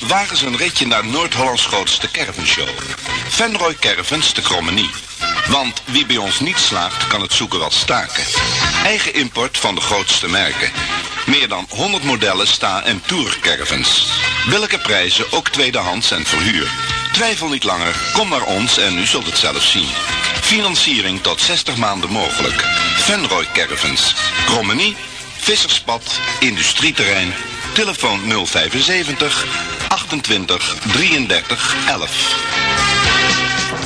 wagen ze een ritje naar Noord-Hollands grootste caravenshow. Venrooy Caravans te Krommenie. Want wie bij ons niet slaagt, kan het zoeken wel staken. Eigen import van de grootste merken. Meer dan 100 modellen sta- en tourcaravans. Billijke prijzen, ook tweedehands en verhuur. Twijfel niet langer, kom naar ons en u zult het zelf zien. Financiering tot 60 maanden mogelijk. Venrooy Caravans. Krommenie, Visserspad, Industrieterrein. Telefoon 075 28 33 11.